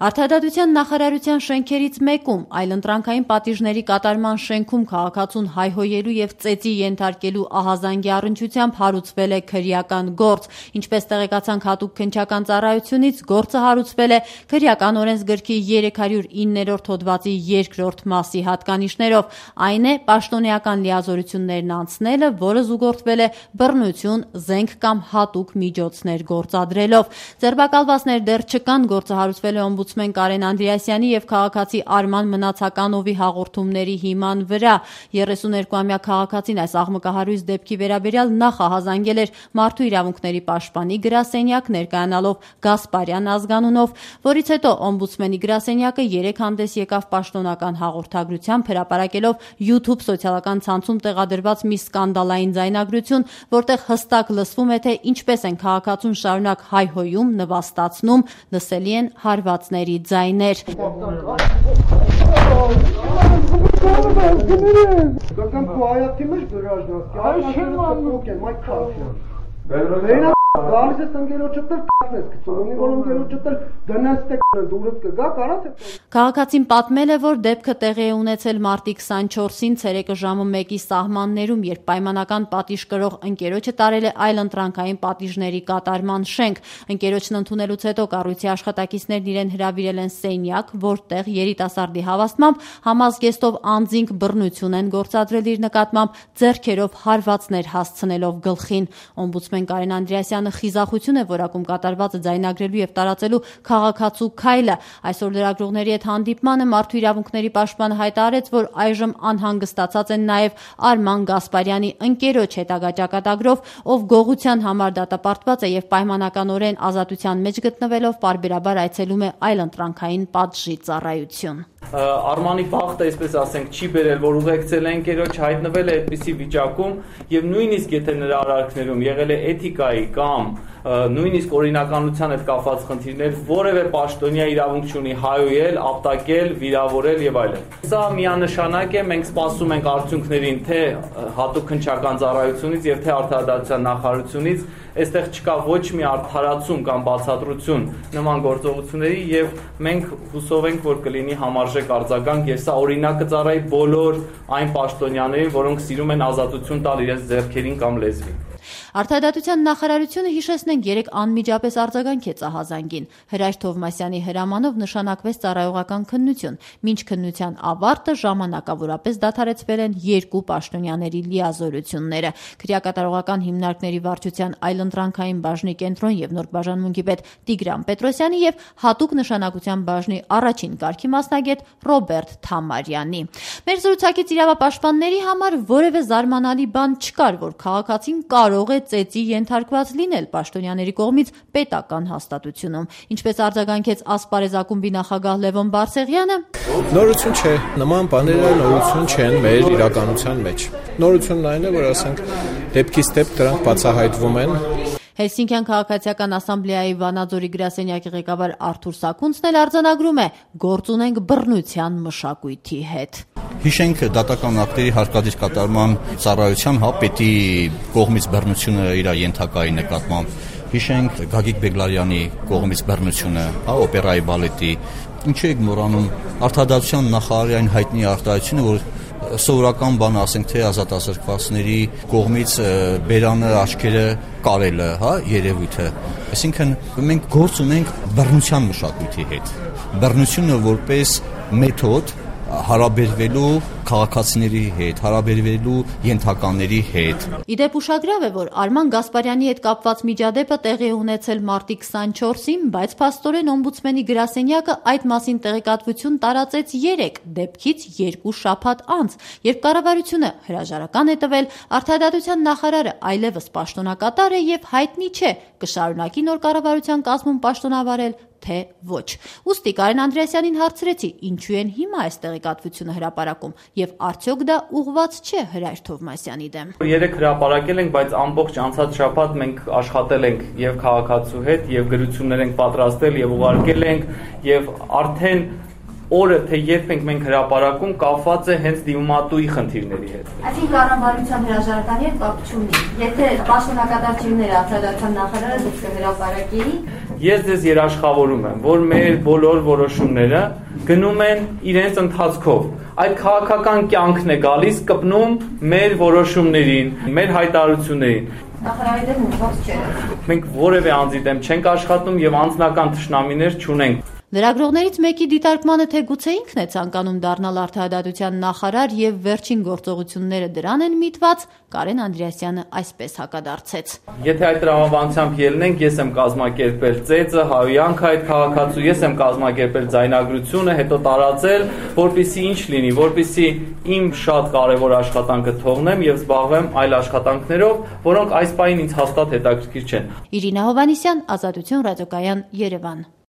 Արդարադատության նախարարության շենքերից մեկում այլընտրանքային պատիժների կատարման շենքում քաղաքացուն հայհոյելու և ծեծի ենթարկելու ահազանգի առնչությամբ հարուցվել է քրեական գործ։ Ինչպես տեղեկացանք հատուկ քննչական ծառայությունից, գործը հարուցվել է քրեական օրենսգրքի 309-րդ հոդվածի 2-րդ մասի հատկանիշներով։ Այն է պաշտոնեական լիազորություններն անցնելը, որը զուգորդվել է բռնություն, զենք կամ հատուկ միջոցներ գործադրելով։ Ձերբակալվածներ դեռ չկան։ Գործը հարուցվել է օմբուդսմեն Կարեն Անդրեասյանի և քաղաքացի Արման Մնացականովի հաղորդումների հիման վրա։ 32-ամյա քաղաքացին այս աղմկահարույց դեպքի վերաբերյալ նախ ահազանգել էր Մարդու իրավունքների պաշտպանի գրասենյակ, ներկայանալով Գասպարյան ազգանունով, որից հետո օմբուդսմենի գրասենյակը 3 հանդես եկավ պաշտոնական հաղորդագրությամբ, հրապարակելով YouTube սոցիալական ցանցում տեղադրված մի սկանդալային ձայնագրություն, որտեղ հստակ լսվում է, թե ինչպես են քաղաքացուն շարունակ հայհոյում, նվաստացնում, լսելի են հարվածների ձայներ։ Քաղաքացին պատմել է, որ դեպքը տեղի է ունեցել մարտի 24-ին ցերեկը ժամը 1-ի սահմաններում, երբ պայմանական պատիժ կրող ընկերոջը տարել է այլընտրանքային պատիժների կատարման շենք։ Ընկերոջն ընդունելուց հետո կառույցի աշխատակիցներն իրեն հրավիրել են սենյակ, որտեղ երիտասարդի հավաստմամբ համազգեստով անձինք բռնություն են գործադրել իր նկատմամբ, ձեռքերով հարվածներ հասցնելով գլխին։ Օմբուդսմեն Կարեն Անդրեասյանը խիզախություն է որակում կատարվածը ձայնագրելու և տարածելու քաղաքացու քայլը։ Այսօր լրագրողների հետ հանդիպմանը Մարդու իրավունքների պաշտպանը հայտարարեց, որ այժմ անհանգստացած են նաև Արման Գասպարյանի ընկերոջ հետագա ճակատագրով, ով գողության համար դատապարտված է և պայմանականորեն ազատության մեջ գտնվելով պարբերաբար այցելում է այլընտրանքային պատժի ծառայություն։ Արմանի բախտը, այսպես ասենք, չի բերել, որ ուղեկցել է ընկերոջ, հայտնվել է այդպիսի վիճակում և նույնիսկ եթե նրա արարքներում եղել է էթիկայի կամ նույնիսկ օրինականության հետ կապված խնդիրներ, որևէ պաշտոնյա իրավունք չունի հայհոյել, ապտակել, վիրավորել եւ այլն։ Սա միանշանակ է, մենք սպասում ենք արդյունքներին թե հատուկ քննչական ծառայությունից եւ թե արդարադատության նախարարությունից։ Այստեղ չկա ոչ մի արդարացում կամ բացատրություն նման գործողությունների եւ մենք հուսով ենք, որ կլինի համարժեք արձագանք եւ սա օրինակ կծառայի բոլոր այն պաշտոնյաներին, որոնք սիրում են ազատություն տալ իրենց ձեռքերին կամ լեզվին։ Արդարադատության նախարարությունը, հիշեցնենք, 3 անմիջապես արձագանքեց ահազանգին։ Հրաշ Թովմասյանի հրամանով նշանակվեց ծառայողական քննություն։ Մինչ քննության ավարտը ժամանակավորապես դադարեցվել են 2 պաշտոնյաների լիազորությունները։ Քրեակատարողական հիմնարկների վարչության այլընտրանքային բաժնի կենտրոն եւ նոր բաժանմունքի պետ Տիգրան Պետրոսյանի եւ հատուկ նշանակության բաժնի առաջին կարգի մասնագետ Ռոբերտ Թամարյանի։ Մեր զրուցակից իրավապաշտպանների համար որևէ զարմանալի բան չկար, որ քաղաքացին կարող է ծեծի ենթարկված լինել պաշտոնյաների կողմից պետական հաստատությունում։ Ինչպես արձագանքեց Ասպարեզ ակումբի նախագահ Լևոն Բարսեղյանը, նորություն չէ, նման բաները նորություն չեն մեր իրականության մեջ։ Նորությունն այն է, որ ասենք դեպքից դեպք դրանք բացահայտվում են։ Հելսինկյան քաղաքացիական ասամբլեայի Վանաձորի գրասենյակի ղեկավար Արթուր Սակունցն էլ արձանագրում է. գործ ունենք բռնության մշակույթի հետ։ Հիշենք դատական ակտերի հարկադիր կատարման ծառայության պետի կողմից բռնությունը իր ենթակայի նկատմամբ։ Հիշենք Գագիկ Բեգլարյանի կողմից բռնությունը, օպերայի բալետի։ Ինչու եք մոռանում արդարադատության նախարարի այն հայտնի արտահայտությունը, որ սովորական բան ասենք թե ազատազրկվածների կողմից բերանը աչքերը կարելը, երևույթը։ Այսինքն մենք գործ ունենք բռնության մշակույթի հետ։ Բռնությունը որպես մեթոդ հարաբերվելու քաղաքացիների հետ, հարաբերվելու ենթակաների հետ։ Իդեպ ուշագրավ է, որ Արման Գասպարյանի հետ կապված միջադեպը տեղի է ունեցել մարտի 24-ին, բայց փաստորեն օմբուդսմենի գրասենյակը այդ մասին տեղեկատվություն տարածեց 3 դեպքից 2 շաբաթ անց, երբ կառավարությունը հրաժարական է տվել, արդարադատության նախարարը այլևս պաշտոնակատար է եւ հայտնի չէ կշարունակի նոր կառավարության կազմում պաշտոնավարել թե ոչ։ Ուստի Կարեն Անդրեասյանին հարցրեցի, ինչու են հիմա այս տեղեկատվությունը հրապարակում եւ արդյոք դա ուղղված չէ Հրաշ Թովմասյանի դեմ։ 3 հրապարակել ենք, բայց ամբողջ անցած շաբաթ մենք աշխատել ենք եւ քաղաքացու հետ եւ գրություններ ենք պատրաստել եւ ուղարկել ենք եւ արդեն օրը թե երբ ենք մենք հրապարակում կապված է հենց դիմումատուի խնդիրների հետ։ Այսինքն կառավարության հրաժարականի հետ կապ չունի։ Եթե պաշտոնակատար չլիներ արդարադատության նախարարը դուք կհրապարակեի, Ես ձեզ երաշխավորում եմ, որ մեր բոլոր որոշումները գնում են իրենց ընթացքով։ Այդ քաղաքական կյանքն է գալիս կպնում մեր որոշումներին, մեր հայտարարություններին։ Նախարարի դեմ ուղղված չէ։ Մենք որևէ անձի դեմ չենք աշխատում եւ անձնական թշնամիներ չունենք։ Լրագրողներից մեկի դիտարկմանը, թե գուցե ինքն է ցանկանում դառնալ արդարադատության նախարար եւ վերջին գործողությունները դրան են միտված, Կարեն Անդրեասյանը այսպես հակադարձեց։ Եթե այդ տրամաբանությամբ ելնենք, ես եմ կազմակերպել ծեծը, հայոյանքը այդ քաղաքացու, ես եմ կազմակերպել ձայնագրությունը, հետո տարածել, որպեսզի ինչ լինի, որպեսզի իմ շատ կարևոր աշխատանքը թողնեմ եւ զբաղվեմ այլ աշխատանքներով, որոնք այս պահին ինձ հաստատ հետաքրքիր չեն։ Իրինա Հովհաննիսյան, Ազատություն ռադիոկայան, Երևան։